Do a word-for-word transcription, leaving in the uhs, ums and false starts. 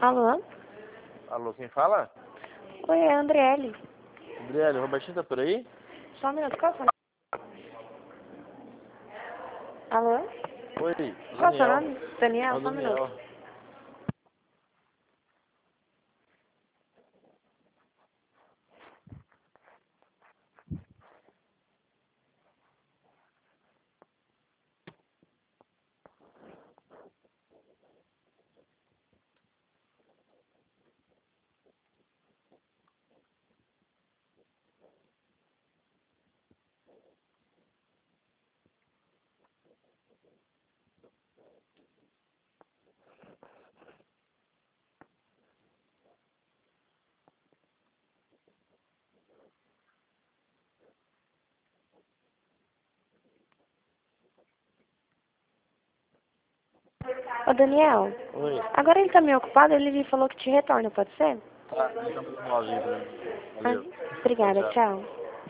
Alô? Alô, quem fala? Oi, é a Andriele. Adriele, o Robertinho tá por aí? Só um minuto, qual é o seu nome? Alô? Oi, Qual é o seu Daniel. nome? É Daniel, o só um minuto. Daniel. Ô, Daniel, Oi. agora ele tá meio ocupado, ele me falou que te retorna, pode ser? Tá, liga pra nós aí pra mim. Ah, Valeu. Tchau, obrigada, tchau. tchau.